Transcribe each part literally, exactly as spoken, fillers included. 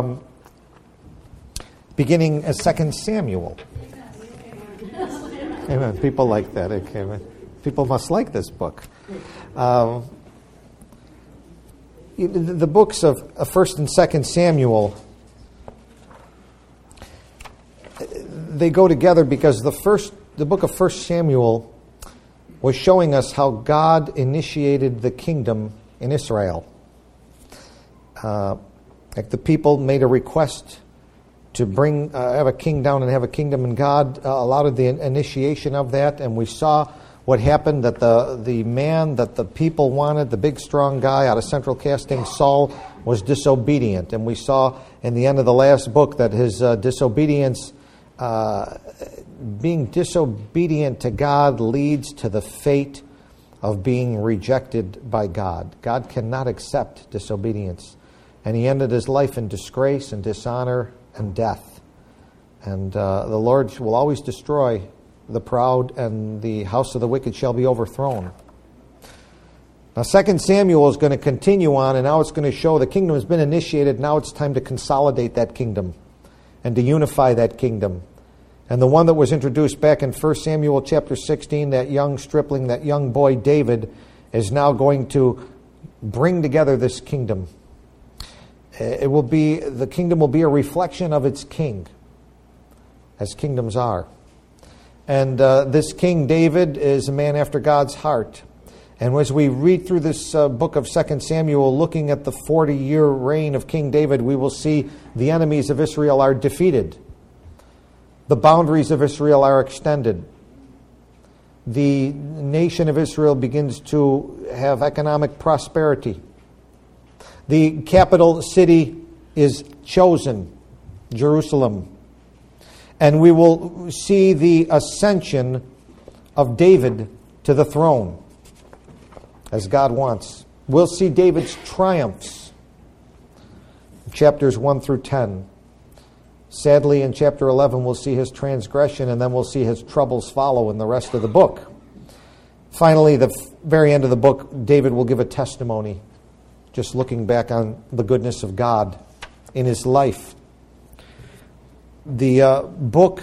um, beginning as Second Samuel. Amen. People like that. Okay. People must like this book. Um, the books of First and Second Samuel, they go together because the first, the book of First Samuel was showing us how God initiated the kingdom in Israel. Uh, like the people made a request to bring, uh, have a king down and have a kingdom, and God uh, allowed the initiation of that, and we saw what happened, that the, the man that the people wanted, the big strong guy out of central casting, Saul, was disobedient. And we saw in the end of the last book that his uh, disobedience, uh, being disobedient to God leads to the fate of being rejected by God. God cannot accept disobedience. And he ended his life in disgrace and dishonor and death. And uh, the Lord will always destroy the proud, and the house of the wicked shall be overthrown. Now, Second Samuel is going to continue on, and now it's going to show the kingdom has been initiated. Now it's time to consolidate that kingdom and to unify that kingdom. And the one that was introduced back in First Samuel chapter sixteen, that young stripling, that young boy David, is now going to bring together this kingdom. It will be, the kingdom will be a reflection of its king, as kingdoms are. And uh, this King David is a man after God's heart. And as we read through this uh, book of Second Samuel, looking at the forty-year reign of King David, we will see the enemies of Israel are defeated. The boundaries of Israel are extended. The nation of Israel begins to have economic prosperity. The capital city is chosen, Jerusalem. And we will see the ascension of David to the throne, as God wants. We'll see David's triumphs, chapters one through ten. Sadly, in chapter eleven, we'll see his transgression, and then we'll see his troubles follow in the rest of the book. Finally, the very end of the book, David will give a testimony, just looking back on the goodness of God in his life. The uh, book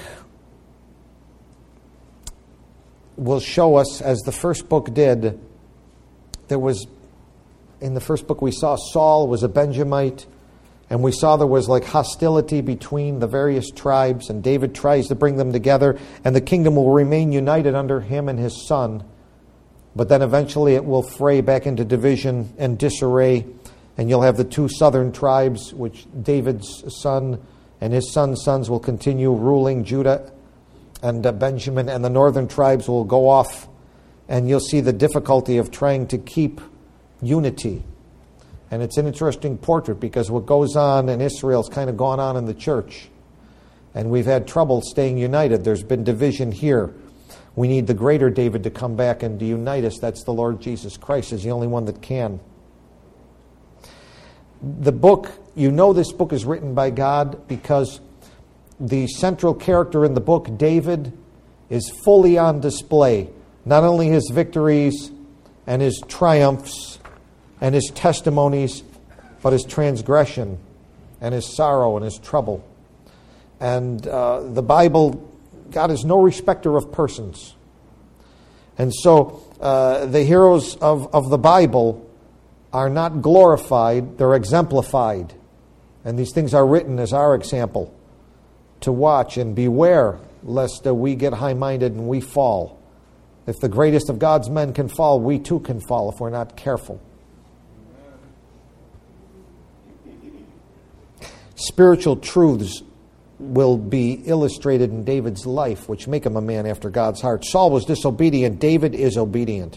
will show us, as the first book did, there was, in the first book we saw Saul was a Benjamite, and we saw there was like hostility between the various tribes, and David tries to bring them together, and the kingdom will remain united under him and his son. But then eventually it will fray back into division and disarray, and you'll have the two southern tribes, which David's son and his son's sons will continue ruling Judah and uh, Benjamin, and the northern tribes will go off, and you'll see the difficulty of trying to keep unity. And it's an interesting portrait, because what goes on in Israel has kind of gone on in the church. And we've had trouble staying united. There's been division here. We need the greater David to come back and to unite us. That's the Lord Jesus Christ, is the only one that can. The book, you know this book is written by God because the central character in the book, David, is fully on display. Not only his victories and his triumphs and his testimonies, but his transgression and his sorrow and his trouble. And uh, the Bible, God is no respecter of persons. And so uh, the heroes of, of the Bible are not glorified, they're exemplified. And these things are written as our example to watch and beware lest uh, we get high-minded and we fall. If the greatest of God's men can fall, we too can fall if we're not careful. Spiritual truths will be illustrated in David's life, which make him a man after God's heart. Saul was disobedient. David is obedient.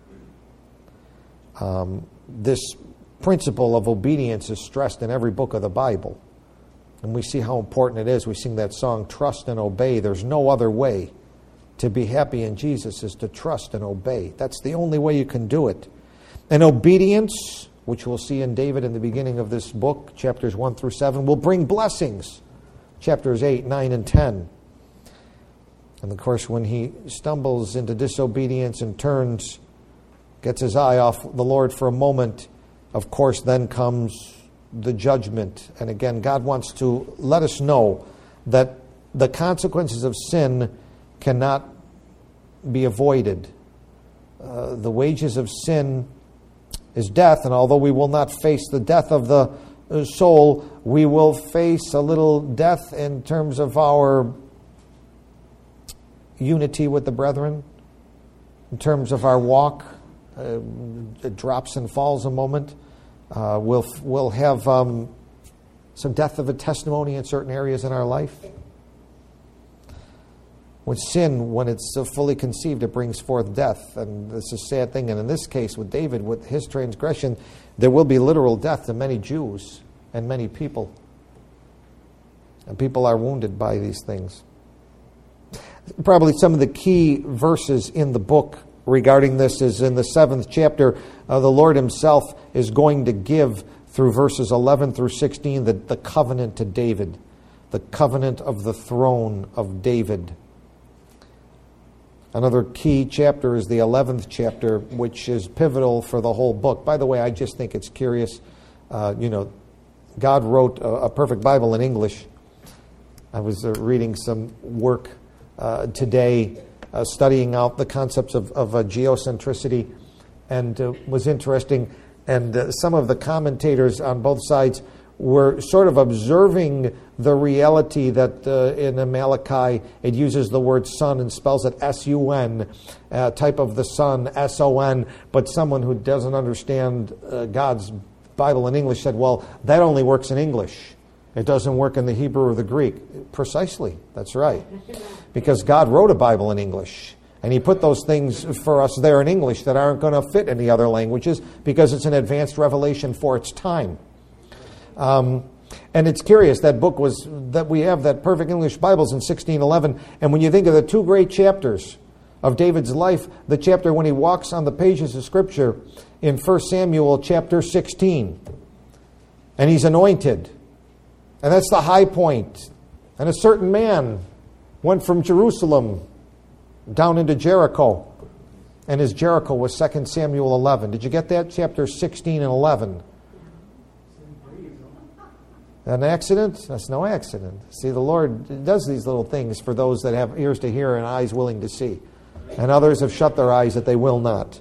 Um, this principle of obedience is stressed in every book of the Bible. And we see how important it is. We sing that song, Trust and Obey. There's no other way to be happy in Jesus is to trust and obey. That's the only way you can do it. And obedience, which we'll see in David in the beginning of this book, chapters one through seven, will bring blessings. Chapters eight, nine, and ten. And of course, when he stumbles into disobedience and turns, gets his eye off the Lord for a moment, of course, then comes the judgment. And again, God wants to let us know that the consequences of sin cannot be avoided. Uh, the wages of sin is death, and although we will not face the death of the soul, we will face a little death in terms of our unity with the brethren, in terms of our walk. Uh, it drops and falls a moment. Uh, we'll we'll have um, some death of a testimony in certain areas in our life. With sin, when it's fully conceived, it brings forth death, and it's a sad thing. And in this case, with David, with his transgression, there will be literal death to many Jews and many people. And people are wounded by these things. Probably some of the key verses in the book regarding this is in the seventh chapter. Uh, the Lord himself is going to give, through verses eleven through sixteen, the, the covenant to David, the covenant of the throne of David. Another key chapter is the eleventh chapter, which is pivotal for the whole book. By the way, I just think it's curious. Uh, you know, God wrote a, a perfect Bible in English. I was uh, reading some work uh, today, uh, studying out the concepts of, of uh, geocentricity, and uh, was interesting. And uh, some of the commentators on both sides were sort of observing the reality that uh, in Malachi it uses the word son and spells it S U N, uh, type of the son, S O N, but someone who doesn't understand uh, God's Bible in English said, well, that only works in English. It doesn't work in the Hebrew or the Greek. Precisely, that's right. Because God wrote a Bible in English, and he put those things for us there in English that aren't going to fit in the other languages because it's an advanced revelation for its time. Um, and it's curious, that book was, that we have that perfect English Bibles in sixteen eleven, and when you think of the two great chapters of David's life, the chapter when he walks on the pages of Scripture in First Samuel chapter sixteen, and he's anointed, and that's the high point, and a certain man went from Jerusalem down into Jericho, and his Jericho was Second Samuel eleven. Did you get that? Chapter sixteen and eleven. An accident? That's no accident. See, the Lord does these little things for those that have ears to hear and eyes willing to see. And others have shut their eyes that they will not.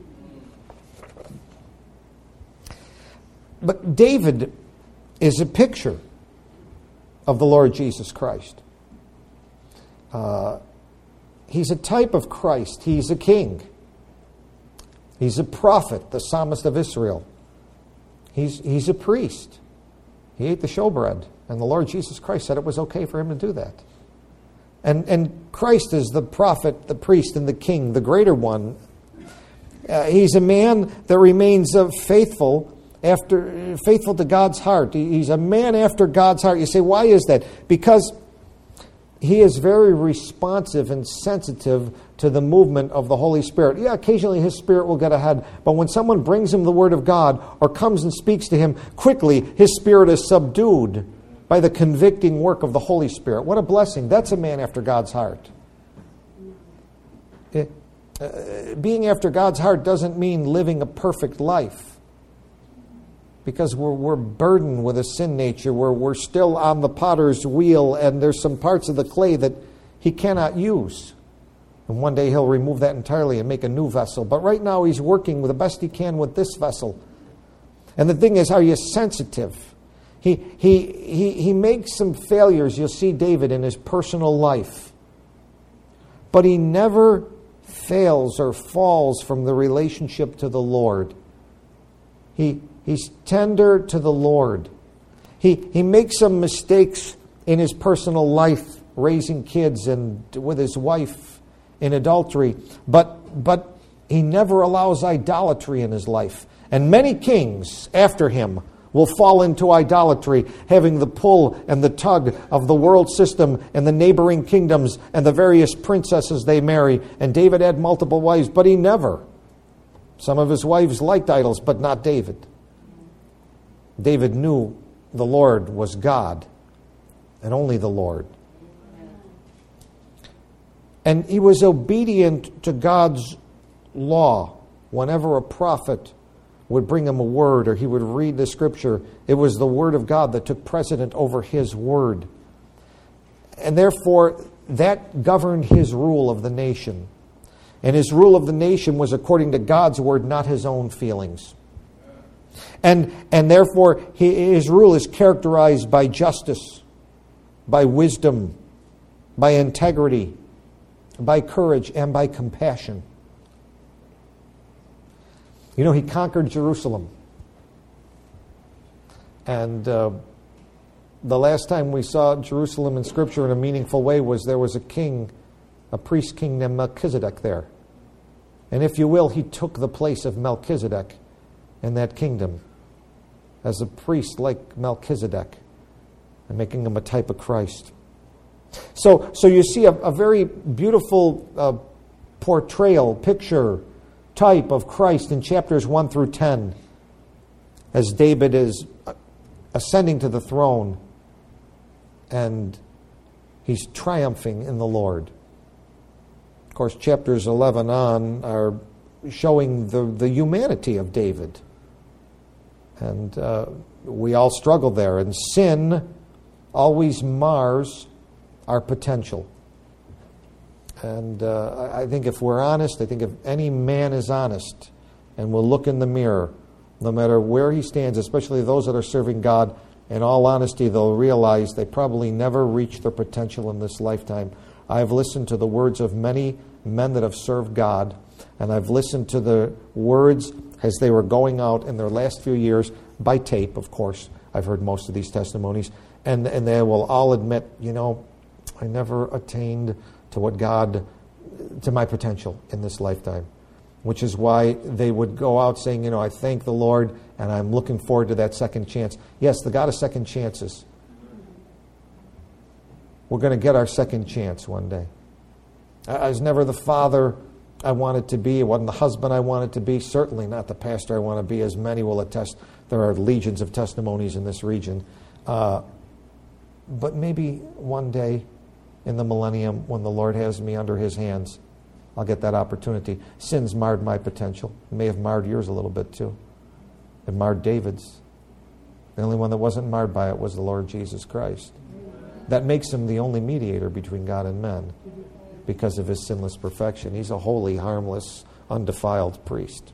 But David is a picture of the Lord Jesus Christ. Uh, he's a type of Christ. He's a king. He's a prophet, the psalmist of Israel. He's, he's a priest. He ate the showbread, and the Lord Jesus Christ said it was okay for him to do that. And and Christ is the prophet, the priest, and the king, the greater one. Uh, he's a man that remains uh, faithful after faithful to God's heart. He's a man after God's heart. You say, why is that? Because he is very responsive and sensitive to the movement of the Holy Spirit. Yeah, occasionally his spirit will get ahead, but when someone brings him the Word of God or comes and speaks to him, quickly his spirit is subdued by the convicting work of the Holy Spirit. What a blessing. That's a man after God's heart. It, uh, being after God's heart doesn't mean living a perfect life, because we're, we're burdened with a sin nature. We're, we're still on the potter's wheel, and there's some parts of the clay that he cannot use. And one day he'll remove that entirely and make a new vessel. But right now he's working with the best he can with this vessel. And the thing is, are you sensitive? He, he, he, he makes some failures, you'll see David, in his personal life. But he never fails or falls from the relationship to the Lord. He He's tender to the Lord. He he makes some mistakes in his personal life, raising kids and with his wife in adultery, but but he never allows idolatry in his life. And many kings after him will fall into idolatry, having the pull and the tug of the world system and the neighboring kingdoms and the various princesses they marry. And David had multiple wives, but he never. Some of his wives liked idols, but not David. David knew the Lord was God, and only the Lord. And he was obedient to God's law whenever a prophet would bring him a word, or he would read the scripture, it was the word of God that took precedent over his word. And therefore, that governed his rule of the nation. And his rule of the nation was according to God's word, not his own feelings. And, and therefore, his rule is characterized by justice, by wisdom, by integrity, by courage, and by compassion. You know, he conquered Jerusalem. And uh, the last time we saw Jerusalem in Scripture in a meaningful way was there was a king, a priest king named Melchizedek there. And if you will, he took the place of Melchizedek in that kingdom as a priest like Melchizedek, and making him a type of Christ. So, so you see a, a very beautiful uh, portrayal, picture, type of Christ in chapters one through ten as David is ascending to the throne and he's triumphing in the Lord. Of course, chapters eleven on are showing the, the humanity of David. And uh, we all struggle there. And sin always mars our potential. And uh, I think if we're honest, I think if any man is honest and will look in the mirror, no matter where he stands, especially those that are serving God, in all honesty, they'll realize they probably never reached their potential in this lifetime. I've listened to the words of many men that have served God, and I've listened to the words as they were going out in their last few years, by tape, of course. I've heard most of these testimonies, and, and they will all admit, you know, I never attained to what God, to my potential in this lifetime, which is why they would go out saying, you know, I thank the Lord and I'm looking forward to that second chance. Yes, the God of second chances. We're going to get our second chance one day. I was never the father I wanted to be. I wasn't the husband I wanted to be. Certainly not the pastor I want to be, as many will attest. There are legions of testimonies in this region. Uh, but maybe one day in the millennium, when the Lord has me under his hands, I'll get that opportunity. Sin's marred my potential. It may have marred yours a little bit too. It marred David's. The only one that wasn't marred by it was the Lord Jesus Christ. That makes him the only mediator between God and men because of his sinless perfection. He's a holy, harmless, undefiled priest.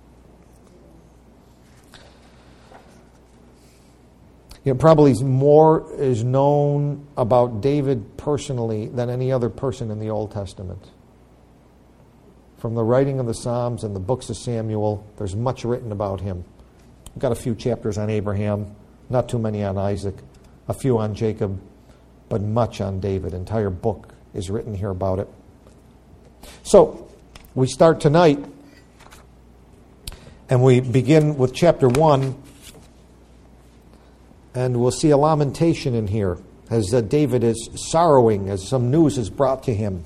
You know, probably more is known about David personally than any other person in the Old Testament. From the writing of the Psalms and the books of Samuel, there's much written about him. I've got a few chapters on Abraham, not too many on Isaac, a few on Jacob, but much on David. An entire book is written here about it. So, we start tonight, and we begin with chapter one. And we'll see a lamentation in here as uh, David is sorrowing as some news is brought to him.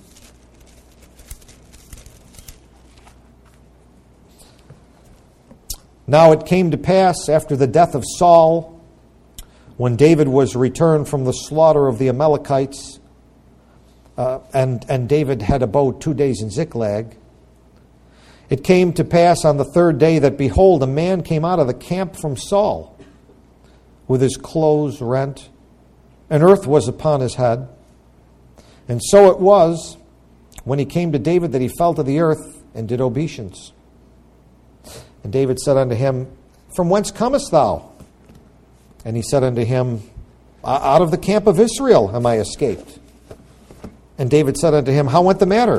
Now it came to pass after the death of Saul, when David was returned from the slaughter of the Amalekites, uh, and, and David had abode two days in Ziklag, it came to pass on the third day that, behold, a man came out of the camp from Saul, with his clothes rent, and earth was upon his head. And so it was, when he came to David, that he fell to the earth and did obeisance. And David said unto him, From whence comest thou? And he said unto him, Out of the camp of Israel am I escaped. And David said unto him, How went the matter?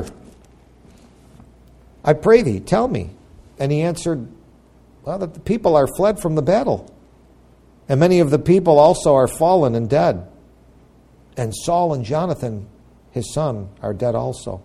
I pray thee, tell me. And he answered, Well, that the people are fled from the battle. And many of the people also are fallen and dead. And Saul and Jonathan, his son, are dead also.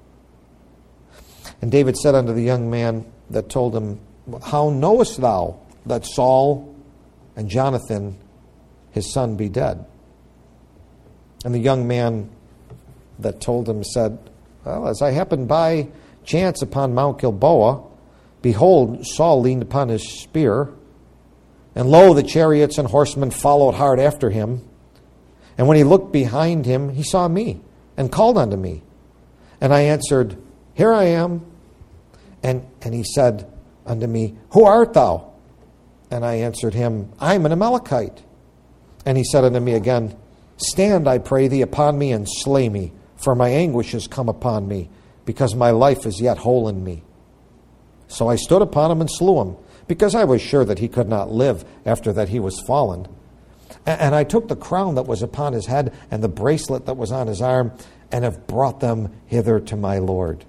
And David said unto the young man that told him, How knowest thou that Saul and Jonathan, his son, be dead? And the young man that told him said, Well, as I happened by chance upon Mount Gilboa, behold, Saul leaned upon his spear, and lo, the chariots and horsemen followed hard after him. And when he looked behind him, he saw me, and called unto me. And I answered, Here I am. And, and he said unto me, Who art thou? And I answered him, I am an Amalekite. And he said unto me again, Stand, I pray thee, upon me, and slay me, for my anguish is come upon me, because my life is yet whole in me. So I stood upon him and slew him, because I was sure that he could not live after that he was fallen. And I took the crown that was upon his head and the bracelet that was on his arm, and have brought them hither to my Lord.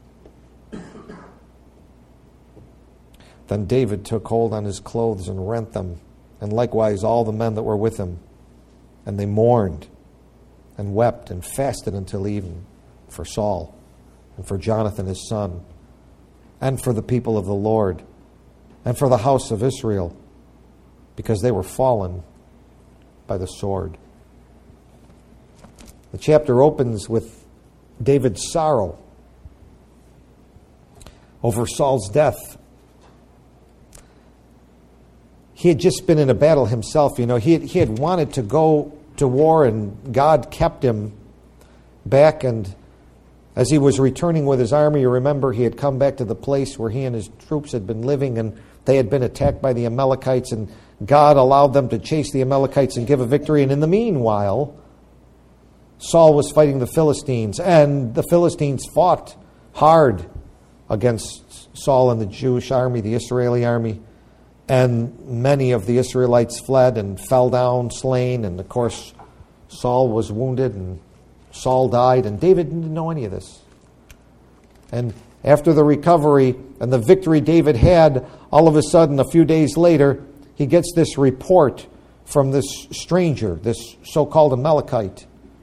Then David took hold on his clothes and rent them, and likewise all the men that were with him. And they mourned and wept and fasted until even for Saul and for Jonathan his son, and for the people of the Lord, and for the house of Israel, because they were fallen by the sword. The chapter opens with David's sorrow over Saul's death. He had just been in a battle himself. You know, he had, he had wanted to go to war, and God kept him back. And as he was returning with his army, you remember he had come back to the place where he and his troops had been living, and they had been attacked by the Amalekites, and God allowed them to chase the Amalekites and give a victory. And in the meanwhile, Saul was fighting the Philistines, and the Philistines fought hard against Saul and the Jewish army, the Israeli army. And many of the Israelites fled and fell down, slain. And of course, Saul was wounded and Saul died. And David didn't know any of this. And after the recovery and the victory David had, all of a sudden, a few days later, he gets this report from this stranger, this so-called Amalekite.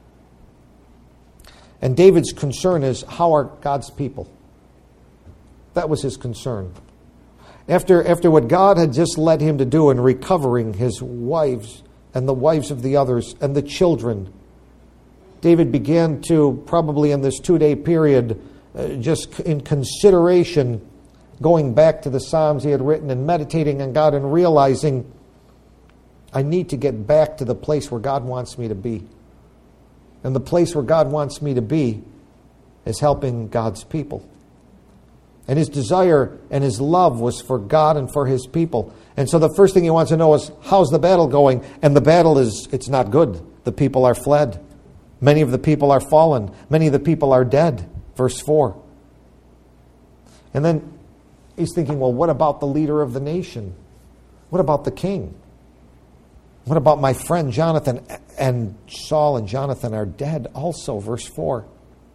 And David's concern is, how are God's people? That was his concern. After, after what God had just led him to do in recovering his wives and the wives of the others and the children, David began to, probably in this two-day period, uh, just in consideration, going back to the Psalms he had written and meditating on God and realizing, I need to get back to the place where God wants me to be. And the place where God wants me to be is helping God's people. And his desire and his love was for God and for his people. And so the first thing he wants to know is, how's the battle going? And the battle is, it's not good. The people are fled. Many of the people are fallen. Many of the people are dead. Verse four. And then he's thinking, well, what about the leader of the nation? What about the king? What about my friend Jonathan? And Saul and Jonathan are dead also. Verse four.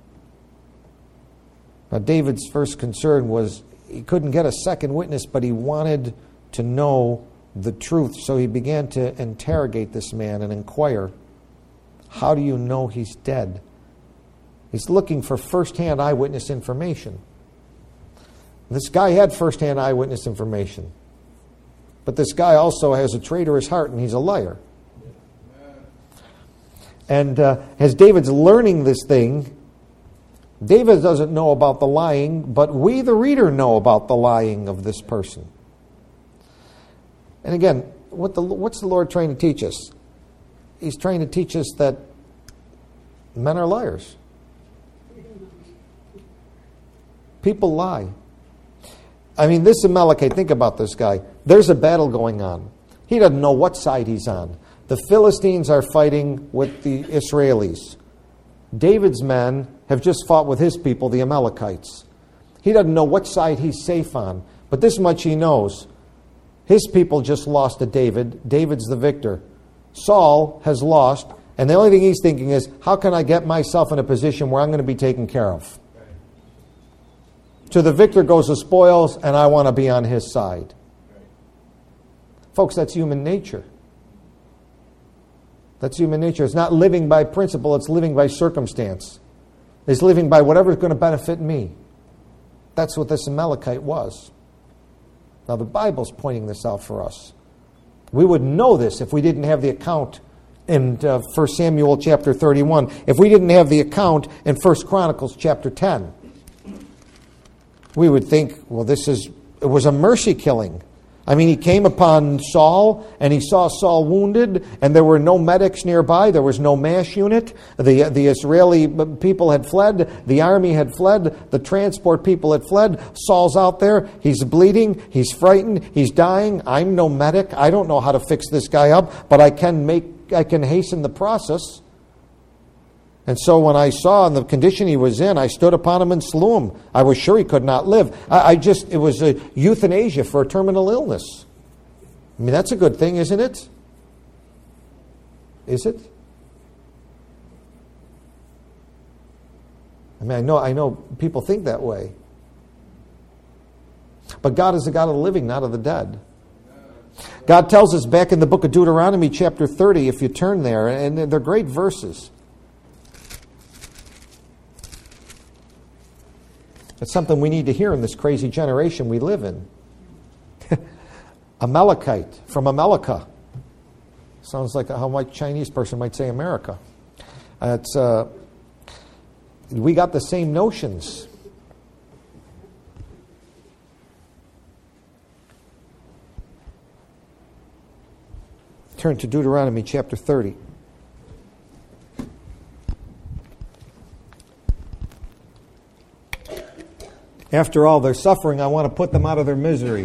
Now, David's first concern was he couldn't get a second witness, but he wanted to know the truth. So he began to interrogate this man and inquire, how do you know he's dead? He's looking for first-hand eyewitness information. This guy had first-hand eyewitness information. But this guy also has a traitorous heart, and he's a liar. And uh, as David's learning this thing, David doesn't know about the lying, but we, the reader, know about the lying of this person. And again, what the, what's the Lord trying to teach us? He's trying to teach us that men are liars. People lie. I mean, this Amalekite, think about this guy. There's a battle going on. He doesn't know what side he's on. The Philistines are fighting with the Israelis. David's men have just fought with his people, the Amalekites. He doesn't know what side he's safe on. But this much he knows. His people just lost to David. David's the victor. Saul has lost. And the only thing he's thinking is, how can I get myself in a position where I'm going to be taken care of? To the victor goes the spoils, and I want to be on his side. Folks, that's human nature. That's human nature. It's not living by principle, it's living by circumstance. It's living by whatever's going to benefit me. That's what this Amalekite was. Now the Bible's pointing this out for us. We would know this if we didn't have the account in uh, First Samuel chapter thirty-one. If we didn't have the account in First Chronicles chapter ten. We would think, well, this is it was a mercy killing. I mean, he came upon Saul, and he saw Saul wounded, and there were no medics nearby. There was no MASH unit. The, the Israeli people had fled. The army had fled. The transport people had fled. Saul's out there. He's bleeding. He's frightened. He's dying. I'm no medic. I don't know how to fix this guy up, but I can make, I can hasten the process. And so when I saw in the condition he was in, I stood upon him and slew him. I was sure he could not live. I, I just, it was a euthanasia for a terminal illness. I mean, that's a good thing, isn't it? Is it? I mean, I know, I know people think that way. But God is the God of the living, not of the dead. God tells us back in the book of Deuteronomy chapter thirty, if you turn there, and they're great verses. It's something we need to hear in this crazy generation we live in. Amalekite, from Amalekah. Sounds like how a Chinese person might say America. Uh, it's, uh, we got the same notions. Turn to Deuteronomy chapter thirty. After all their suffering, I want to put them out of their misery.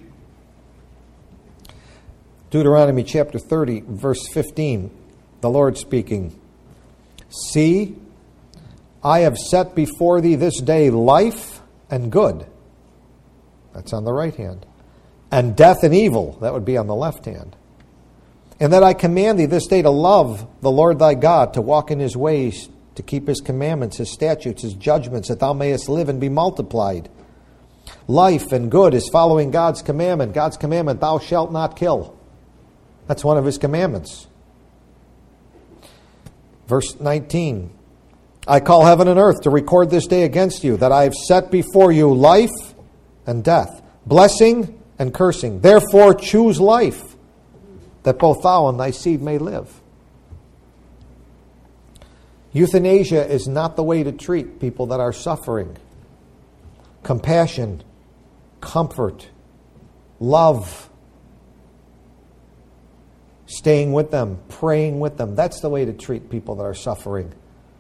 Deuteronomy chapter thirty, verse fifteen. The Lord speaking. See, I have set before thee this day life and good. That's on the right hand. And death and evil. That would be on the left hand. And that I command thee this day to love the Lord thy God, to walk in his ways, to keep his commandments, his statutes, his judgments, that thou mayest live and be multiplied. Life and good is following God's commandment. God's commandment, thou shalt not kill. That's one of his commandments. Verse nineteen. I call heaven and earth to record this day against you, that I have set before you life and death, blessing and cursing. Therefore choose life, that both thou and thy seed may live. Euthanasia is not the way to treat people that are suffering. Compassion, comfort, love, staying with them, praying with them. That's the way to treat people that are suffering.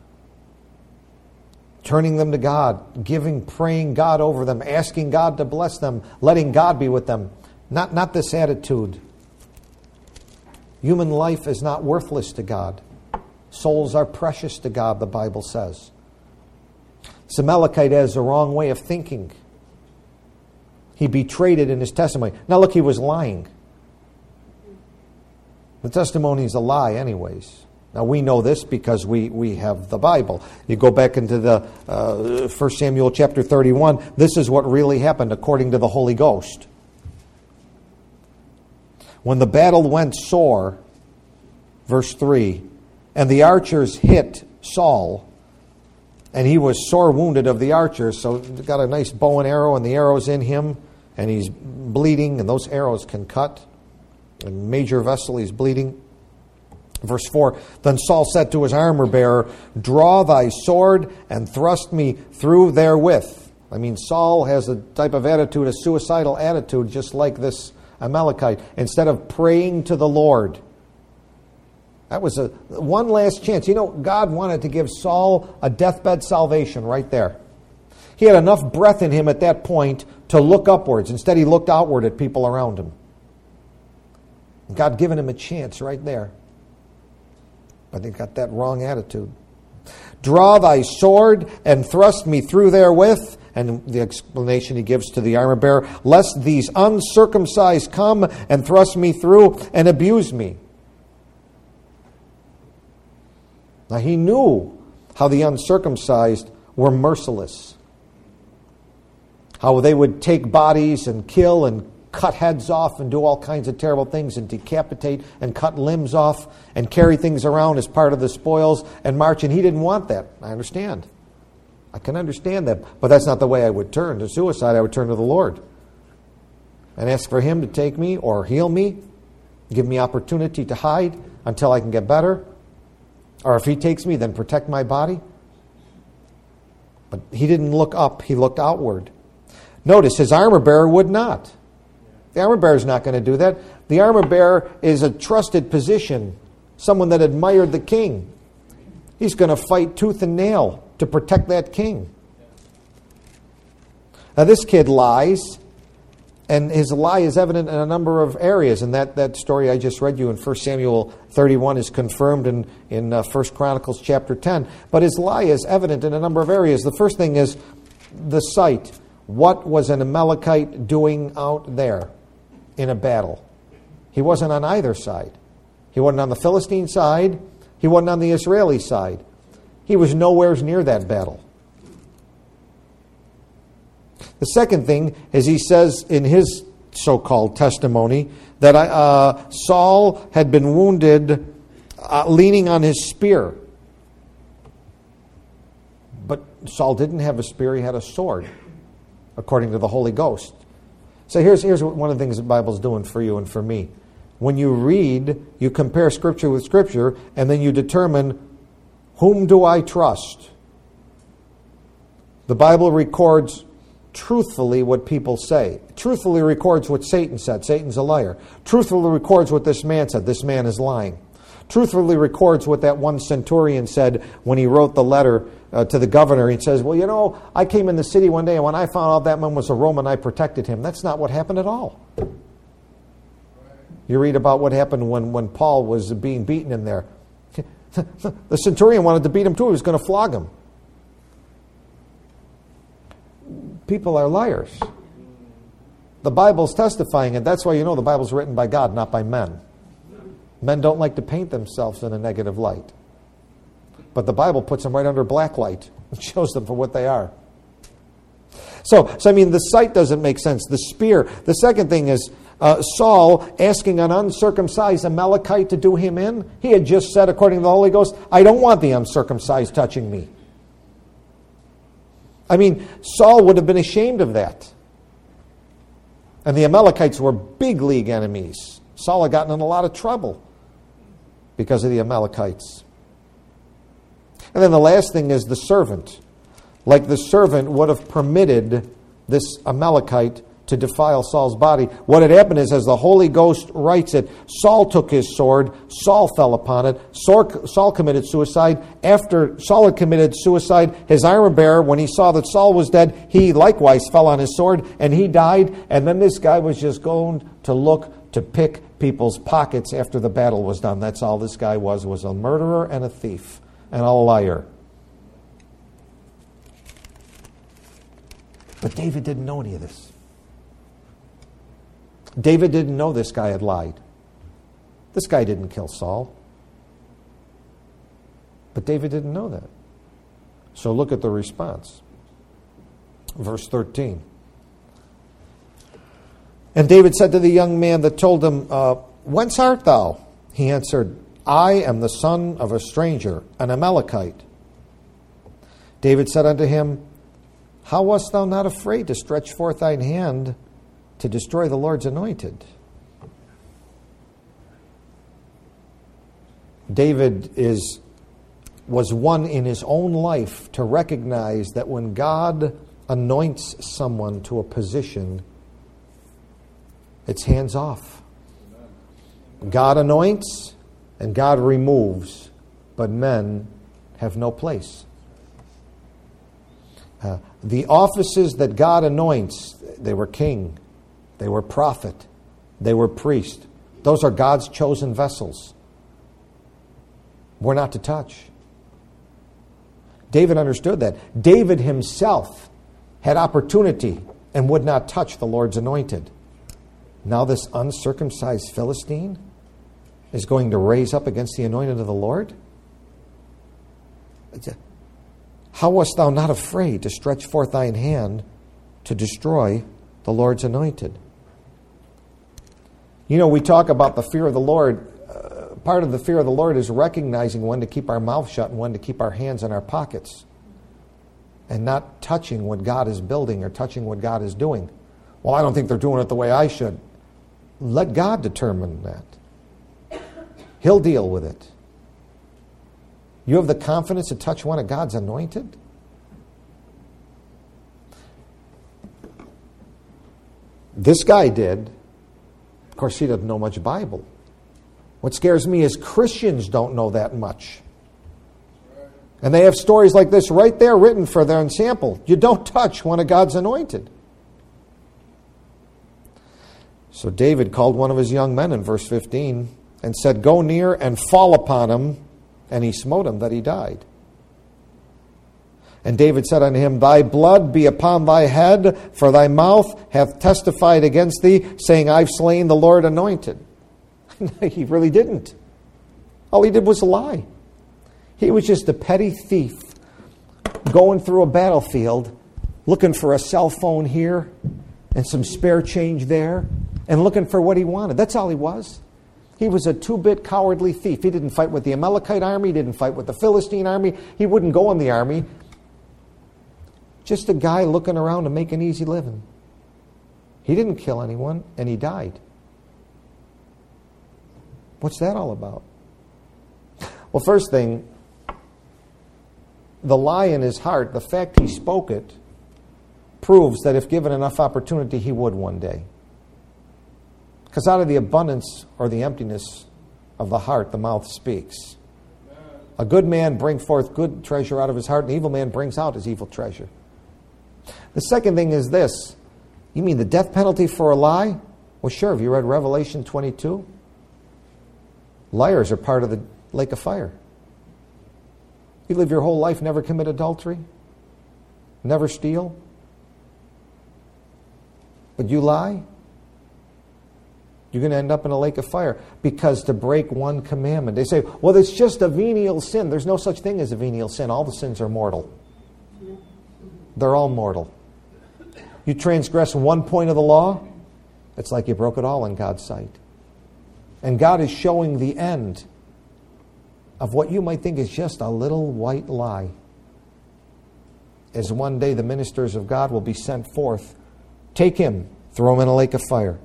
Turning them to God, giving, praying God over them, asking God to bless them, letting God be with them. Not, not this attitude. Human life is not worthless to God. Souls are precious to God, the Bible says. This Amalekite has a wrong way of thinking. He betrayed it in his testimony. Now look, he was lying. The testimony is a lie anyways. Now we know this because we, we have the Bible. You go back into the uh, First Samuel chapter thirty-one. This is what really happened according to the Holy Ghost. When the battle went sore, verse three, and the archers hit Saul, and he was sore wounded of the archers, so he got a nice bow and arrow, and the arrow's in him, and he's bleeding, and those arrows can cut. A major vessel, he's bleeding. Verse four, then Saul said to his armor-bearer, draw thy sword and thrust me through therewith. I mean, Saul has a type of attitude, a suicidal attitude, just like this Amalekite. Instead of praying to the Lord, that was a one last chance. You know, God wanted to give Saul a deathbed salvation right there. He had enough breath in him at that point to look upwards. Instead, he looked outward at people around him. God given him a chance right there. But he got that wrong attitude. Draw thy sword and thrust me through therewith. And the explanation he gives to the armor-bearer, lest these uncircumcised come and thrust me through and abuse me. Now he knew how the uncircumcised were merciless. How they would take bodies and kill and cut heads off and do all kinds of terrible things and decapitate and cut limbs off and carry things around as part of the spoils and march. And he didn't want that. I understand. I can understand that. But that's not the way I would turn to suicide. I would turn to the Lord and ask for him to take me or heal me, give me opportunity to hide until I can get better. Or if he takes me, then protect my body. But he didn't look up. He looked outward. Notice his armor-bearer would not. The armor bearer is not going to do that. The armor bearer is a trusted position, someone that admired the king. He's going to fight tooth and nail to protect that king. Now this kid lies, and his lie is evident in a number of areas. And that, that story I just read you in First Samuel thirty-one is confirmed in, in uh, First Chronicles chapter ten. But his lie is evident in a number of areas. The first thing is the sight. What was an Amalekite doing out there in a battle? He wasn't on either side. He wasn't on the Philistine side. He wasn't on the Israeli side. He was nowhere near that battle. The second thing is he says in his so-called testimony that uh, Saul had been wounded uh, leaning on his spear. But Saul didn't have a spear, he had a sword, according to the Holy Ghost. So here's, here's one of the things the Bible's doing for you and for me. When you read, you compare Scripture with Scripture, and then you determine, whom do I trust? The Bible records truthfully what people say. Truthfully records what Satan said. Satan's a liar. Truthfully records what this man said. This man is lying. Truthfully records what that one centurion said when he wrote the letter uh, to the governor. He says, well, you know, I came in the city one day, and when I found out that man was a Roman, I protected him. That's not what happened at all. You read about what happened when, when Paul was being beaten in there. The centurion wanted to beat him too. He was going to flog him. People are liars. The Bible's testifying, and that's why you know the Bible's written by God, not by men. Men don't like to paint themselves in a negative light. But the Bible puts them right under black light and shows them for what they are. So, so I mean, the sight doesn't make sense. The spear. The second thing is uh, Saul asking an uncircumcised Amalekite to do him in. He had just said, according to the Holy Ghost, I don't want the uncircumcised touching me. I mean, Saul would have been ashamed of that. And the Amalekites were big league enemies. Saul had gotten in a lot of trouble because of the Amalekites. And then the last thing is the servant. Like the servant would have permitted this Amalekite to defile Saul's body. What had happened is, as the Holy Ghost writes it, Saul took his sword, Saul fell upon it, Saul committed suicide. After Saul had committed suicide, his armor bearer, when he saw that Saul was dead, he likewise fell on his sword, and he died. And then this guy was just going to look to pick people's pockets after the battle was done. That's all this guy was, was a murderer and a thief and a liar. But David didn't know any of this. David didn't know this guy had lied. This guy didn't kill Saul. But David didn't know that. So look at the response. Verse thirteen. And David said to the young man that told him, uh, whence art thou? He answered, I am the son of a stranger, an Amalekite. David said unto him, how wast thou not afraid to stretch forth thine hand to destroy the Lord's anointed? David is was one in his own life to recognize that when God anoints someone to a position, it's hands off. God anoints and God removes, but men have no place. Uh, the offices that God anoints, they were king, they were prophet, they were priest. Those are God's chosen vessels. We're not to touch. David understood that. David himself had opportunity and would not touch the Lord's anointed. Now this uncircumcised Philistine is going to raise up against the anointed of the Lord? How wast thou not afraid to stretch forth thine hand to destroy the Lord's anointed? You know, we talk about the fear of the Lord. Uh, part of the fear of the Lord is recognizing when to keep our mouth shut and when to keep our hands in our pockets and not touching what God is building or touching what God is doing. Well, I don't think they're doing it the way I should. Let God determine that. He'll deal with it. You have the confidence to touch one of God's anointed? This guy did. course, he doesn't know much Bible. What scares me is Christians don't know that much. And they have stories like this right there written for their example. You don't touch one of God's anointed. So David called one of his young men in verse fifteen and said, "Go near and fall upon him." And he smote him that he died. And David said unto him, "Thy blood be upon thy head, for thy mouth hath testified against thee, saying, I've slain the Lord anointed." He really didn't. All he did was lie. He was just a petty thief going through a battlefield, looking for a cell phone here and some spare change there, and looking for what he wanted. That's all he was. He was a two-bit cowardly thief. He didn't fight with the Amalekite army. He didn't fight with the Philistine army. He wouldn't go in the army. Just a guy looking around to make an easy living. He didn't kill anyone, and he died. What's that all about? Well, first thing, the lie in his heart, the fact he spoke it, proves that if given enough opportunity, he would one day. Because out of the abundance or the emptiness of the heart, the mouth speaks. A good man brings forth good treasure out of his heart, and an evil man brings out his evil treasure. The second thing is this. You mean the death penalty for a lie? Well, sure. Have you read Revelation twenty-two? Liars are part of the lake of fire. You live your whole life, never commit adultery, never steal, but you lie, you're going to end up in a lake of fire. Because to break one commandment, they say, well, it's just a venial sin. There's no such thing as a venial sin. All the sins are mortal. They're all mortal. You transgress one point of the law, it's like you broke it all in God's sight. And God is showing the end of what you might think is just a little white lie. As one day the ministers of God will be sent forth. Take him, throw him in a lake of fire.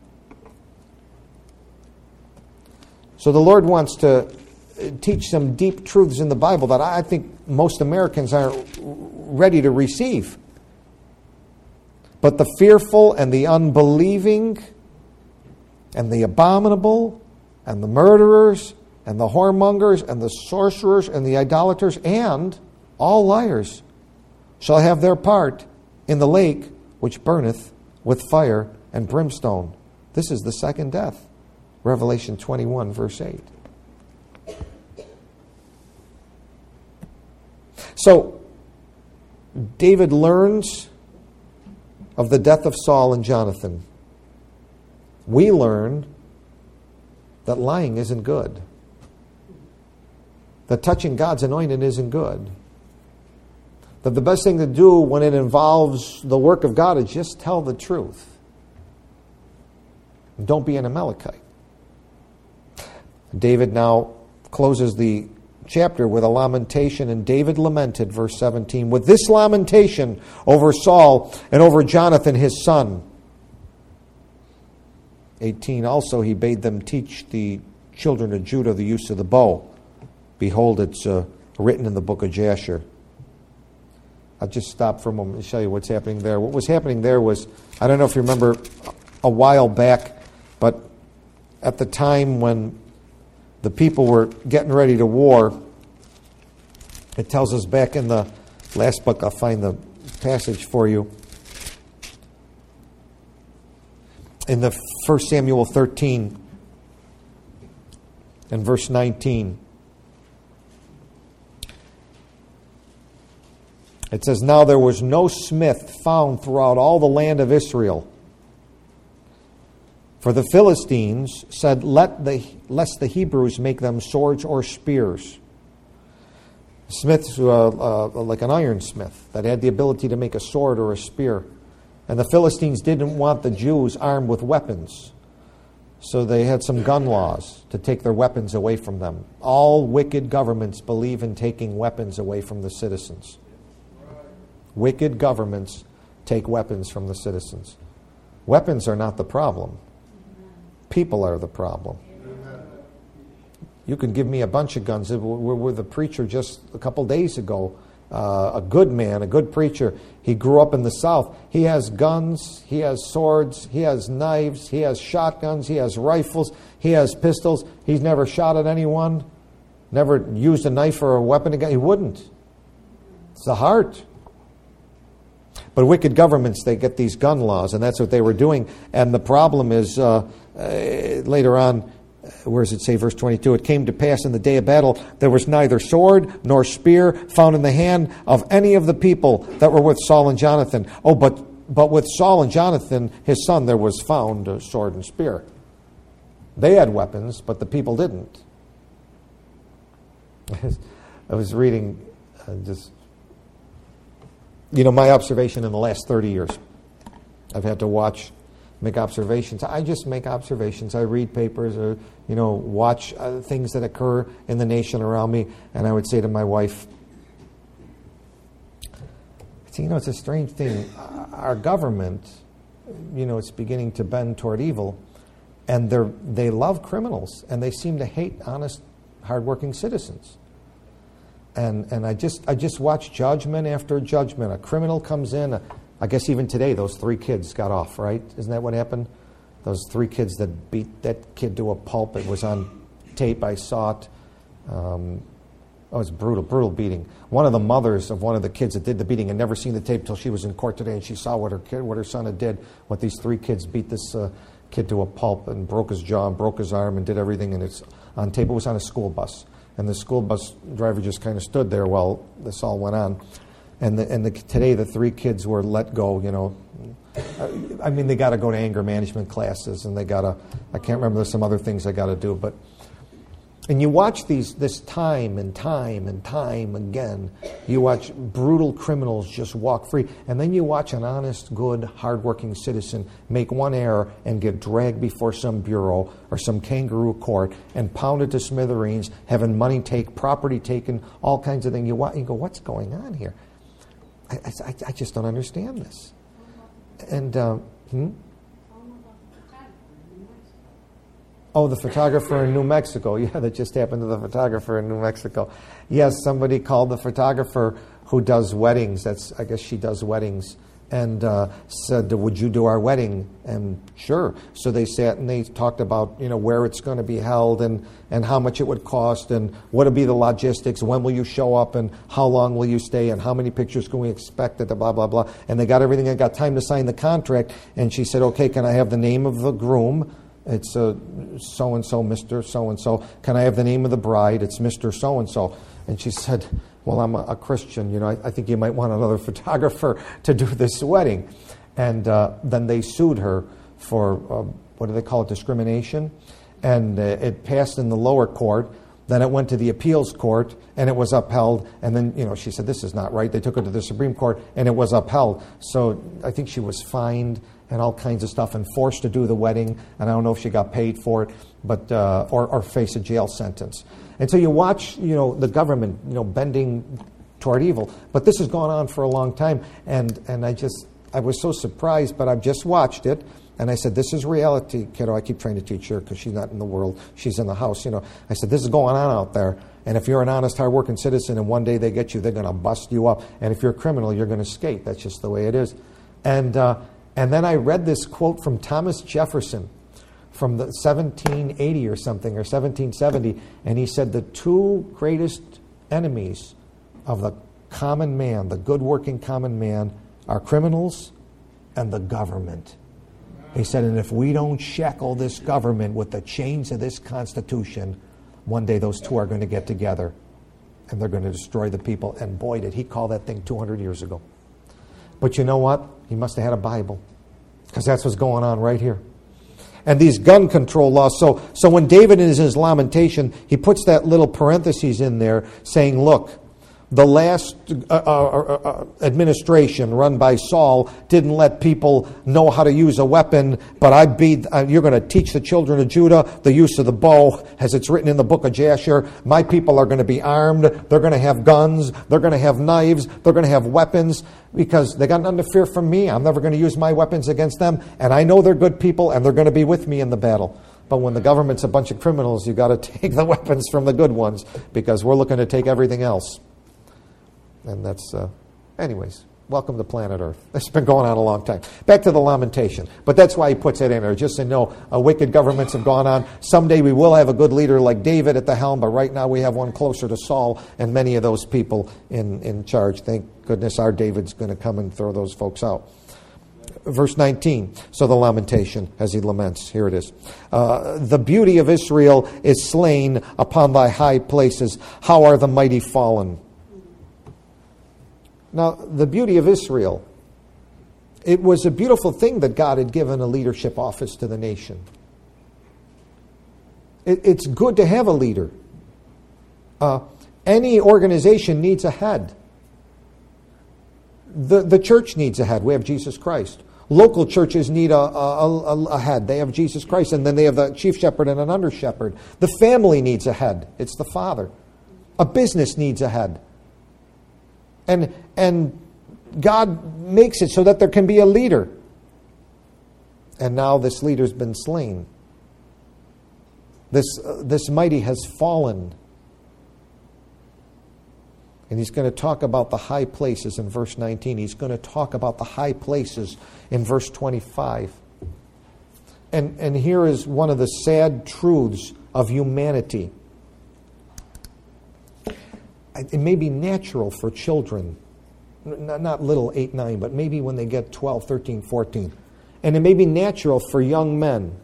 So the Lord wants to teach some deep truths in the Bible that I think most Americans aren't ready to receive. But the fearful and the unbelieving and the abominable and the murderers and the whoremongers and the sorcerers and the idolaters and all liars shall have their part in the lake which burneth with fire and brimstone. This is the second death. Revelation twenty-one, verse eight. So, David learns of the death of Saul and Jonathan. We learn that lying isn't good. That touching God's anointed isn't good. That the best thing to do when it involves the work of God is just tell the truth. Don't be an Amalekite. David now closes the chapter with a lamentation, and David lamented, verse seventeen, with this lamentation over Saul and over Jonathan his son. eighteen, also he bade them teach the children of Judah the use of the bow. Behold, it's uh, written in the book of Jasher. I'll just stop for a moment and show you what's happening there. What was happening there was, I don't know if you remember a while back, but at the time when the people were getting ready to war, it tells us back in the last book, I'll find the passage for you, in the First Samuel thirteen and verse nineteen. It says, now there was no smith found throughout all the land of Israel. For the Philistines said, Let the, lest the Hebrews make them swords or spears. Smiths, uh, uh, like an ironsmith, that had the ability to make a sword or a spear. And the Philistines didn't want the Jews armed with weapons. So they had some gun laws to take their weapons away from them. All wicked governments believe in taking weapons away from the citizens. Wicked governments take weapons from the citizens. Weapons are not the problem. People are the problem. You can give me a bunch of guns. We were with a preacher just a couple days ago uh, a good man, a good preacher. He grew up in the South. He has guns, he has swords, he has knives, he has shotguns, he has rifles, he has pistols. He's never shot at anyone, never used a knife or a weapon again. He wouldn't. It's the heart. But wicked governments, they get these gun laws, and that's what they were doing. And the problem is, uh, uh, later on, where does it say, verse twenty-two, it came to pass in the day of battle, there was neither sword nor spear found in the hand of any of the people that were with Saul and Jonathan. Oh, but but with Saul and Jonathan, his son, there was found a sword and spear. They had weapons, but the people didn't. I was reading uh, just... You know, my observation in the last thirty years, I've had to watch, make observations. I just make observations. I read papers or, you know, watch uh, things that occur in the nation around me. And I would say to my wife, you know, it's a strange thing. Our government, you know, it's beginning to bend toward evil. And they're, they love criminals. And they seem to hate honest, hardworking citizens. And and I just I just watch judgment after judgment. A criminal comes in. I guess even today those three kids got off, right? Isn't that what happened? Those three kids that beat that kid to a pulp. It was on tape. I saw it. Um, oh, it was brutal, brutal beating. One of the mothers of one of the kids that did the beating had never seen the tape until she was in court today, and she saw what her kid, what her son had did. What these three kids beat this uh, kid to a pulp and broke his jaw and broke his arm and did everything. And it's on tape. It was on a school bus. And the school bus driver just kind of stood there while this all went on. And the, and the, today the three kids were let go, you know. I mean, they got to go to anger management classes, and they got to, I can't remember, there's some other things they got to do. But, and you watch these, this time and time and time again. You watch brutal criminals just walk free. And then you watch an honest, good, hardworking citizen make one error and get dragged before some bureau or some kangaroo court and pounded to smithereens, having money taken, property taken, all kinds of things. You, watch, you go, what's going on here? I, I, I just don't understand this. And, uh, hmm? Oh, the photographer in New Mexico. Yeah, that just happened to the photographer in New Mexico. Yes, somebody called the photographer who does weddings. That's, I guess she does weddings. And uh, said, would you do our wedding? And sure. So they sat and they talked about, you know, where it's going to be held and, and how much it would cost and what would be the logistics, when will you show up and how long will you stay and how many pictures can we expect at the blah, blah, blah. And they got everything. I got time to sign the contract. And she said, okay, can I have the name of the groom? It's uh, so-and-so, Mister So-and-so. Can I have the name of the bride? It's Mister So-and-so. And she said, well, I'm a, a Christian. You know, I, I think you might want another photographer to do this wedding. And uh, then they sued her for, uh, what do they call it, discrimination? And uh, it passed in the lower court. Then it went to the appeals court, and it was upheld. And then, you know, she said, this is not right. They took her to the Supreme Court, and it was upheld. So I think she was fined and all kinds of stuff and forced to do the wedding. And I don't know if she got paid for it, but uh, or, or face a jail sentence. And so you watch, you know, the government, you know, bending toward evil. But this has gone on for a long time. And, and I just, I was so surprised, but I've just watched it. And I said, this is reality, kiddo. I keep trying to teach her because she's not in the world. She's in the house, you know. I said, this is going on out there. And if you're an honest, hardworking citizen and one day they get you, they're going to bust you up. And if you're a criminal, you're going to skate. That's just the way it is. And uh, and then I read this quote from Thomas Jefferson from the seventeen eighty or something, or seventeen seventy. And he said, the two greatest enemies of the common man, the good working common man, are criminals and the government. He said, and if we don't shackle this government with the chains of this Constitution, one day those two are going to get together and they're going to destroy the people. And boy, did he call that thing two hundred years ago. But you know what? He must have had a Bible, because that's what's going on right here. And these gun control laws. So, so when David is in his lamentation, he puts that little parentheses in there saying, look, the last uh, uh, uh, administration run by Saul didn't let people know how to use a weapon, but I be, uh, you're going to teach the children of Judah the use of the bow, as it's written in the book of Jasher. My people are going to be armed. They're going to have guns. They're going to have knives. They're going to have weapons, because they got nothing to fear from me. I'm never going to use my weapons against them, and I know they're good people, and they're going to be with me in the battle. But when the government's a bunch of criminals, you've got to take the weapons from the good ones, because we're looking to take everything else. And that's, uh, anyways, welcome to planet Earth. It's been going on a long time. Back to the lamentation. But that's why he puts it in there, just to know uh, wicked governments have gone on. Someday we will have a good leader like David at the helm, but right now we have one closer to Saul and many of those people in, in charge. Thank goodness our David's going to come and throw those folks out. Verse nineteen, so the lamentation as he laments. Here it is. Uh, the beauty of Israel is slain upon thy high places. How are the mighty fallen? Now, the beauty of Israel, it was a beautiful thing that God had given a leadership office to the nation. It, it's good to have a leader. Uh, any organization needs a head. The, the church needs a head. We have Jesus Christ. Local churches need a, a, a, a head. They have Jesus Christ, and then they have the chief shepherd and an under shepherd. The family needs a head. It's the father. A business needs a head. And, and God makes it so that there can be a leader. And now this leader's been slain. This, uh, this mighty has fallen. And he's going to talk about the high places in verse nineteen. He's going to talk about the high places in verse twenty-five. And, and here is one of the sad truths of humanity. It may be natural for children, not little eight, nine, but maybe when they get twelve, thirteen, fourteen. And it may be natural for young men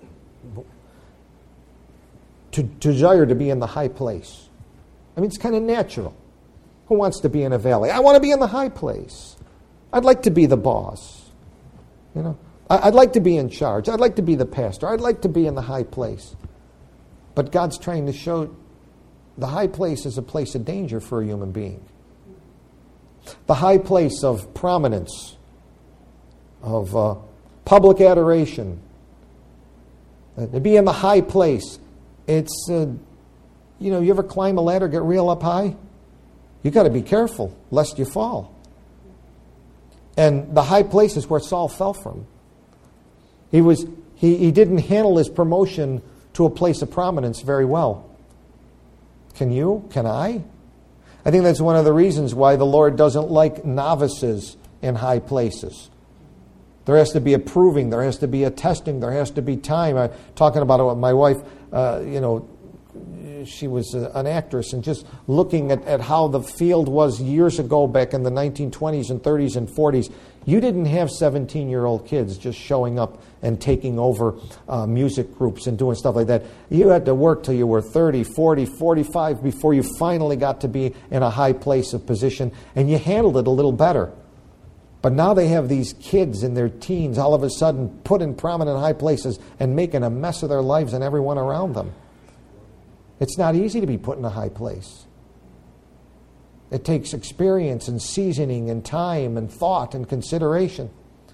to, to desire to be in the high place. I mean, it's kind of natural. Who wants to be in a valley? I want to be in the high place. I'd like to be the boss. You know, I'd like to be in charge. I'd like to be the pastor. I'd like to be in the high place. But God's trying to show the high place is a place of danger for a human being. The high place of prominence, of uh, public adoration. Uh, to be in the high place, it's, uh, you know, you ever climb a ladder, get real up high? You got to be careful lest you fall. And the high place is where Saul fell from. He was he, he didn't handle his promotion to a place of prominence very well. Can you? Can I? I think that's one of the reasons why the Lord doesn't like novices in high places. There has to be a proving, there has to be a testing, there has to be time. I'm talking about it with my wife, uh, you know, she was a, an actress, and just looking at, at how the field was years ago back in the nineteen twenties and thirties and forties, you didn't have seventeen-year-old kids just showing up and taking over uh, music groups and doing stuff like that. You had to work till you were thirty, forty, forty-five before you finally got to be in a high place of position, and you handled it a little better. But now they have these kids in their teens all of a sudden put in prominent high places and making a mess of their lives and everyone around them. It's not easy to be put in a high place. It takes experience and seasoning and time and thought and consideration.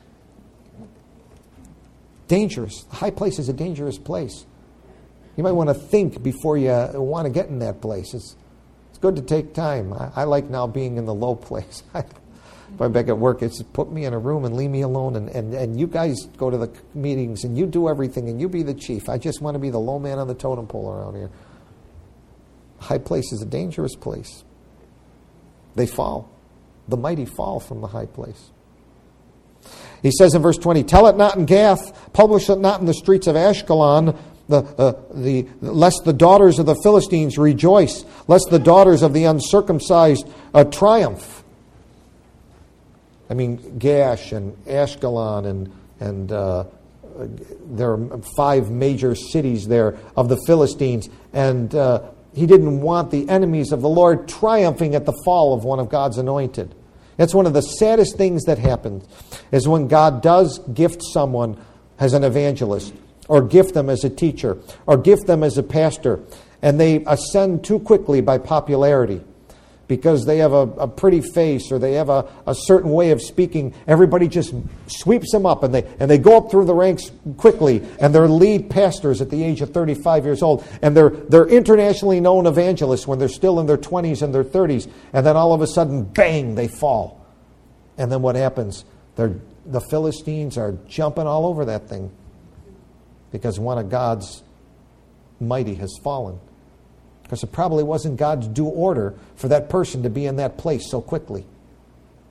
Dangerous. A high place is a dangerous place. You might want to think before you want to get in that place. It's, it's good to take time. I, I like now being in the low place. If I'm back at work, it's put me in a room and leave me alone, and, and, and you guys go to the meetings and you do everything and you be the chief. I just want to be the low man on the totem pole around here. High place is a dangerous place. They fall. The mighty fall from the high place. He says in verse twenty, tell it not in Gath, publish it not in the streets of Ashkelon, the, uh, the, lest the daughters of the Philistines rejoice, lest the daughters of the uncircumcised uh, triumph. I mean, Gash and Ashkelon, and, and uh, there are five major cities there of the Philistines, and uh, he didn't want the enemies of the Lord triumphing at the fall of one of God's anointed. That's one of the saddest things that happens, is when God does gift someone as an evangelist, or gift them as a teacher, or gift them as a pastor, and they ascend too quickly by popularity because they have a, a pretty face, or they have a, a certain way of speaking. Everybody just sweeps them up, and they and they go up through the ranks quickly, and they're lead pastors at the age of thirty-five years old, and they're they're internationally known evangelists when they're still in their twenties and their thirties, and then all of a sudden, bang, they fall. And then what happens? They're, the Philistines are jumping all over that thing because one of God's mighty has fallen. Because it probably wasn't God's due order for that person to be in that place so quickly.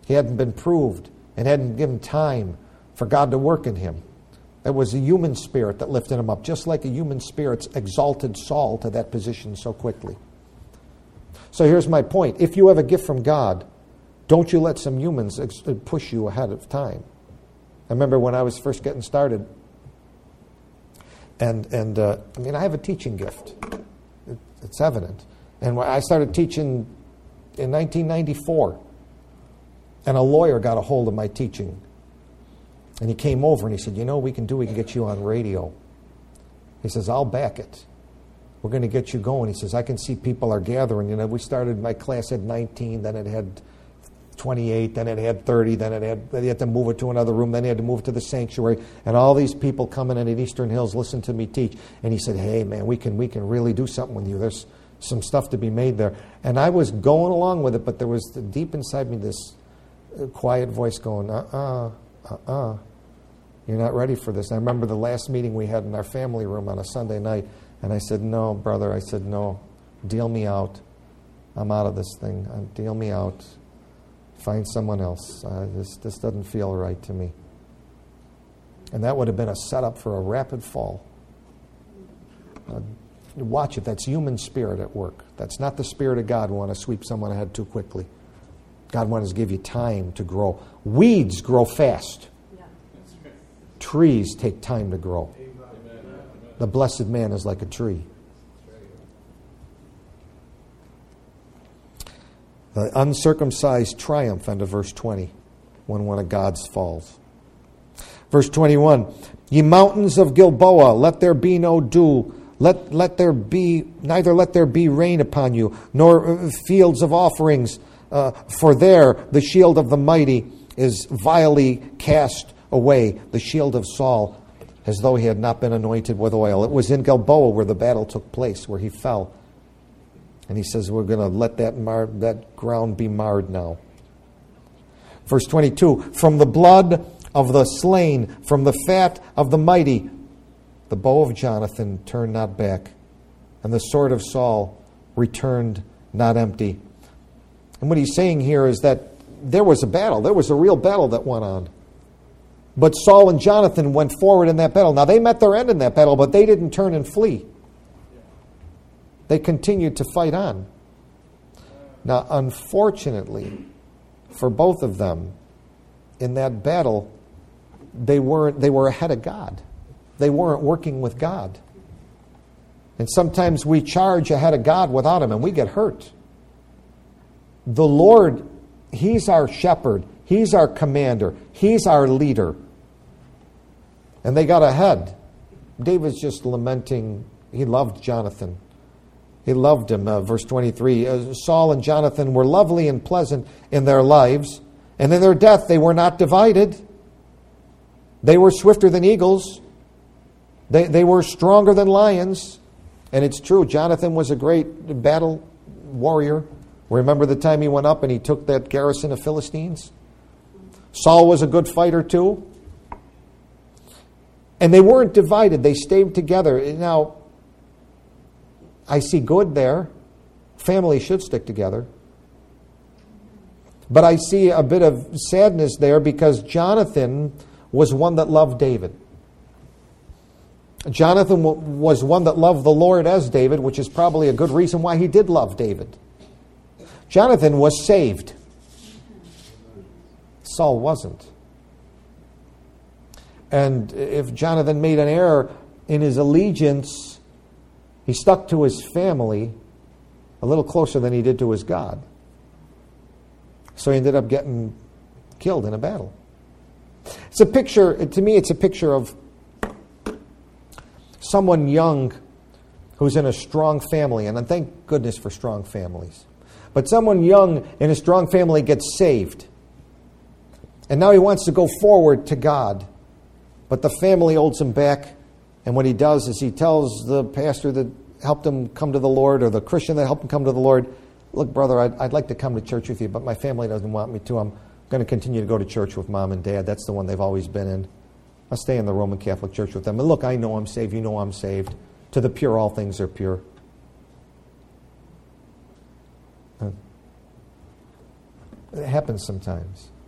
He hadn't been proved and hadn't given time for God to work in him. It was a human spirit that lifted him up, just like a human spirit exalted Saul to that position so quickly. So here's my point. If you have a gift from God, don't you let some humans ex- push you ahead of time. I remember when I was first getting started, and, and uh, I mean, I have a teaching gift. It, it's evident. And when I started teaching in nineteen ninety-four, and a lawyer got a hold of my teaching. And he came over and he said, you know, we can do, we can get you on radio. He says, I'll back it. We're going to get you going. He says, I can see people are gathering. You know, we started, my class had nineteen, then it had twenty-eight, then it had thirty, then it had, they had to move it to another room, then they had to move it to the sanctuary. And all these people coming in at Eastern Hills listen to me teach. And he said, hey, man, we can we can really do something with you. There's some stuff to be made there. And I was going along with it, but there was deep inside me this quiet voice going, uh-uh. Uh-uh. You're not ready for this. I remember the last meeting we had in our family room on a Sunday night, and I said, no, brother. I said, no, deal me out. I'm out of this thing. Uh, deal me out. Find someone else. Uh, this, this doesn't feel right to me. And that would have been a setup for a rapid fall. Uh, watch it. That's human spirit at work. That's not the Spirit of God who want to sweep someone ahead too quickly. God wants to give you time to grow. Weeds grow fast. Yeah. Trees take time to grow. Amen. The blessed man is like a tree. The uncircumcised triumph under verse twenty when one of God's falls. Verse twenty-one, ye mountains of Gilboa, let there be no dew. Let, let there be, neither let there be rain upon you, nor fields of offerings. Uh, for there the shield of the mighty is vilely cast away, the shield of Saul, as though he had not been anointed with oil. It was in Gilboa where the battle took place, where he fell. And he says, we're going to let that mar- that ground be marred now. Verse twenty-two, from the blood of the slain, from the fat of the mighty, the bow of Jonathan turned not back, and the sword of Saul returned not empty. And what he's saying here is that there was a battle. There was a real battle that went on. But Saul and Jonathan went forward in that battle. Now, they met their end in that battle, but they didn't turn and flee. They continued to fight on. Now, unfortunately, for both of them, in that battle, they weren't, they were ahead of God. They weren't working with God. And sometimes we charge ahead of God without Him, and we get hurt. The Lord, He's our shepherd. He's our commander. He's our leader. And they got ahead. David's just lamenting. He loved Jonathan. He loved him. Uh, verse twenty-three, uh, Saul and Jonathan were lovely and pleasant in their lives, and in their death they were not divided. They were swifter than eagles. They, they were stronger than lions. And it's true, Jonathan was a great battle warrior. Remember the time he went up and he took that garrison of Philistines? Saul was a good fighter too. And they weren't divided. They stayed together. Now, I see good there. Families should stick together. But I see a bit of sadness there because Jonathan was one that loved David. Jonathan was one that loved the Lord as David, which is probably a good reason why he did love David. Jonathan was saved. Saul wasn't. And if Jonathan made an error in his allegiance, he stuck to his family a little closer than he did to his God. So he ended up getting killed in a battle. It's a picture, to me, it's a picture of someone young who's in a strong family, and thank goodness for strong families. But someone young in a strong family gets saved. And now he wants to go forward to God. But the family holds him back. And what he does is he tells the pastor that helped him come to the Lord, or the Christian that helped him come to the Lord, look, brother, I'd, I'd like to come to church with you, but my family doesn't want me to. I'm going to continue to go to church with mom and dad. That's the one they've always been in. I'll stay in the Roman Catholic Church with them. And look, I know I'm saved. You know I'm saved. To the pure, all things are pure. It happens sometimes.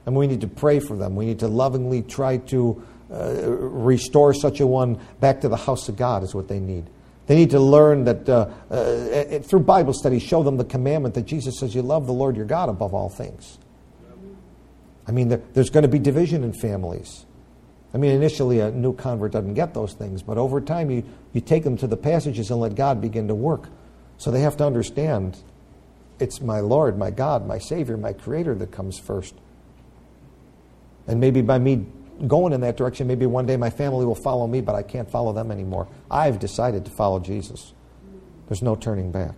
And we need to pray for them. We need to lovingly try to uh, restore such a one back to the house of God is what they need. They need to learn that uh, uh, through Bible study, show them the commandment that Jesus says you love the Lord your God above all things. I mean, there, there's going to be division in families. I mean, initially a new convert doesn't get those things, but over time you, you take them to the passages and let God begin to work. So they have to understand it's my Lord, my God, my Savior, my Creator that comes first. And maybe by me going in that direction, maybe one day my family will follow me, but I can't follow them anymore. I've decided to follow Jesus. There's no turning back.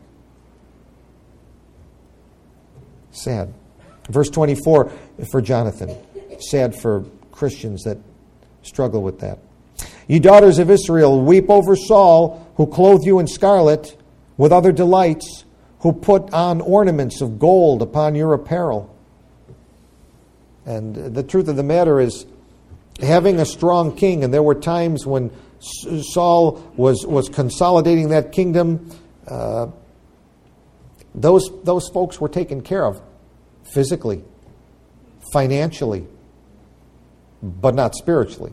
Sad. Verse twenty-four for Jonathan. Sad for Christians that struggle with that. You daughters of Israel, weep over Saul, who clothed you in scarlet with other delights, who put on ornaments of gold upon your apparel. And the truth of the matter is, having a strong king, and there were times when Saul was, was consolidating that kingdom, uh, those, those folks were taken care of physically, financially, but not spiritually.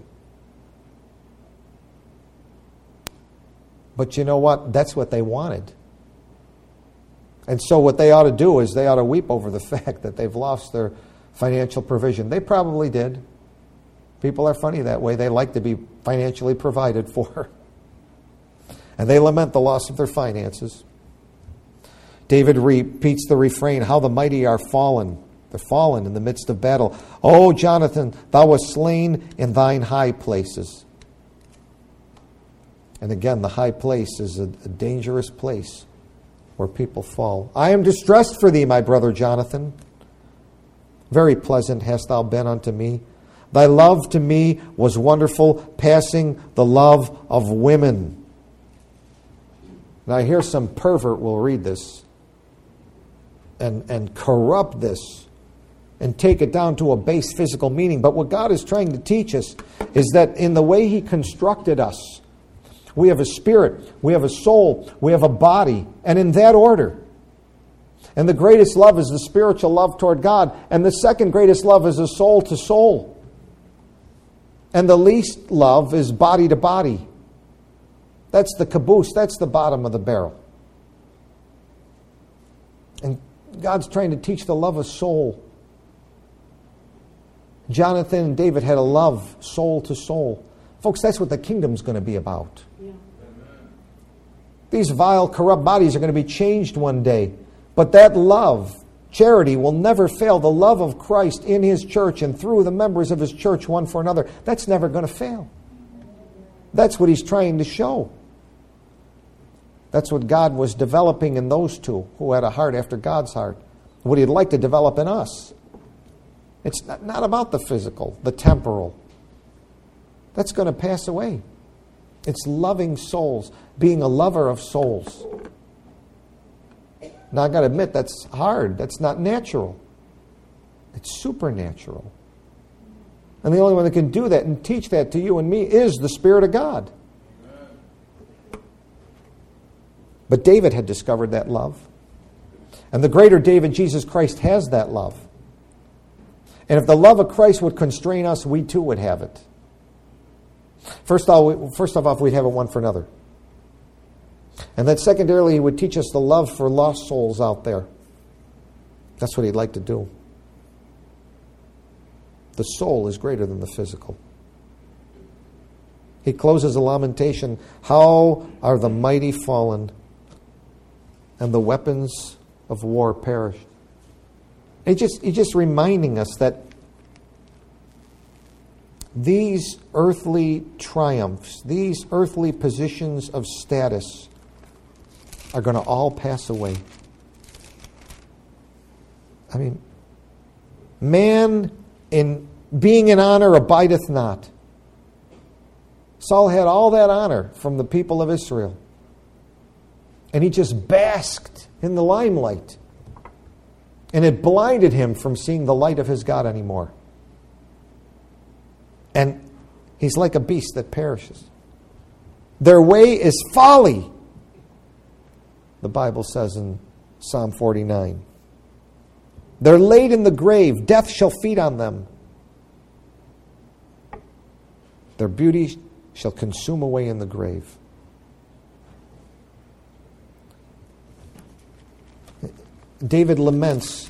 But you know what? That's what they wanted. And so what they ought to do is they ought to weep over the fact that they've lost their financial provision. They probably did. People are funny that way. They like to be financially provided for. And they lament the loss of their finances. David repeats the refrain, how the mighty are fallen. They're fallen in the midst of battle. O Jonathan, thou wast slain in thine high places. And again, the high place is a, a dangerous place where people fall. I am distressed for thee, my brother Jonathan. Very pleasant hast thou been unto me. Thy love to me was wonderful, passing the love of women. Now here some pervert will read this and, and corrupt this and take it down to a base physical meaning. But what God is trying to teach us is that in the way He constructed us, we have a spirit, we have a soul, we have a body, and in that order. And the greatest love is the spiritual love toward God, and the second greatest love is a soul to soul. And the least love is body to body. That's the caboose, that's the bottom of the barrel. And God's trying to teach the love of soul. Jonathan and David had a love, soul to soul. Folks, that's what the kingdom's going to be about. Yeah. These vile, corrupt bodies are going to be changed one day. But that love, charity, will never fail. The love of Christ in His church and through the members of His church one for another, that's never going to fail. That's what He's trying to show. That's what God was developing in those two who had a heart after God's heart. What He'd like to develop in us. It's not, not about the physical, the temporal. That's going to pass away. It's loving souls, being a lover of souls. Now, I've got to admit, that's hard. That's not natural. It's supernatural. And the only one that can do that and teach that to you and me is the Spirit of God. But David had discovered that love. And the greater David, Jesus Christ, has that love. And if the love of Christ would constrain us, we too would have it. First of all, first of all, we'd have it one for another. And then secondarily, He would teach us the love for lost souls out there. That's what He'd like to do. The soul is greater than the physical. He closes a lamentation, how are the mighty fallen, and the weapons of war perished. He just, he's just reminding us that these earthly triumphs, these earthly positions of status are going to all pass away. I mean, man in being in honor abideth not. Saul had all that honor from the people of Israel. And he just basked in the limelight. And it blinded him from seeing the light of his God anymore. And he's like a beast that perishes. Their way is folly, the Bible says in Psalm forty-nine. They're laid in the grave. Death shall feed on them. Their beauty shall consume away in the grave. David laments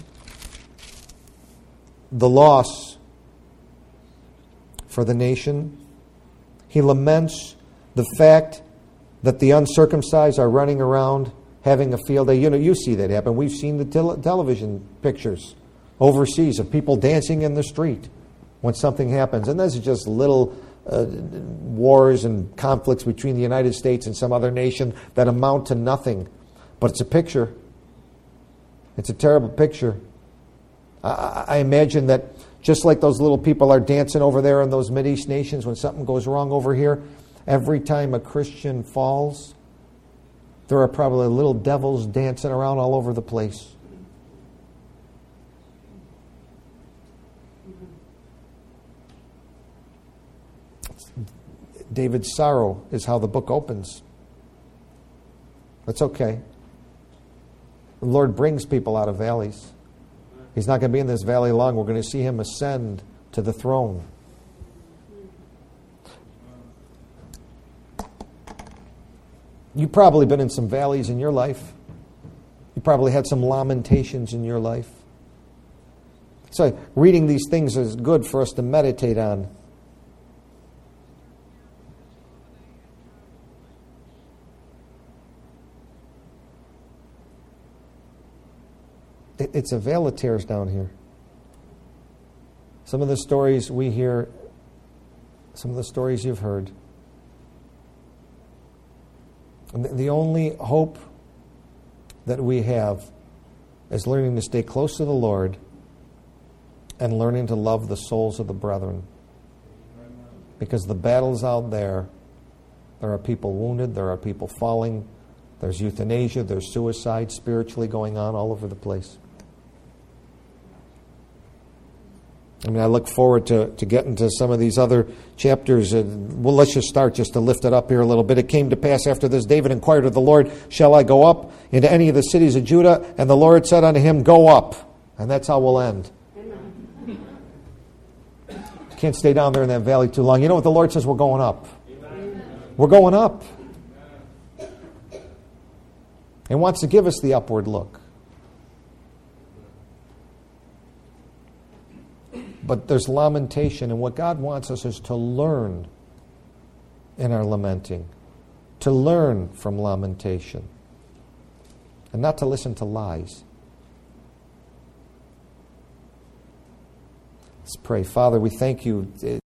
the loss for the nation. He laments the fact that the uncircumcised are running around having a field day. You know, you see that happen. We've seen the tel- television pictures overseas of people dancing in the street when something happens. And those are just little uh, wars and conflicts between the United States and some other nation that amount to nothing. But it's a picture. It's a terrible picture. I, I imagine that just like those little people are dancing over there in those Mideast nations when something goes wrong over here, every time a Christian falls, there are probably little devils dancing around all over the place. David's sorrow is how the book opens. That's okay. The Lord brings people out of valleys. He's not going to be in this valley long. We're going to see him ascend to the throne. You've probably been in some valleys in your life. You probably had some lamentations in your life. So reading these things is good for us to meditate on. It's a veil of tears down here. Some of the stories we hear, some of the stories you've heard. And the only hope that we have is learning to stay close to the Lord and learning to love the souls of the brethren. Because the battle's out there. There are people wounded. There are people falling. There's euthanasia. There's suicide spiritually going on all over the place. I mean, I look forward to, to getting to some of these other chapters. And, well, let's just start just to lift it up here a little bit. It came to pass after this, David inquired of the Lord, shall I go up into any of the cities of Judah? And the Lord said unto him, go up. And that's how we'll end. Can't stay down there in that valley too long. You know what the Lord says? We're going up. Amen. We're going up. And wants to give us the upward look. But there's lamentation, and what God wants us is to learn in our lamenting, to learn from lamentation, and not to listen to lies. Let's pray. Father, we thank you.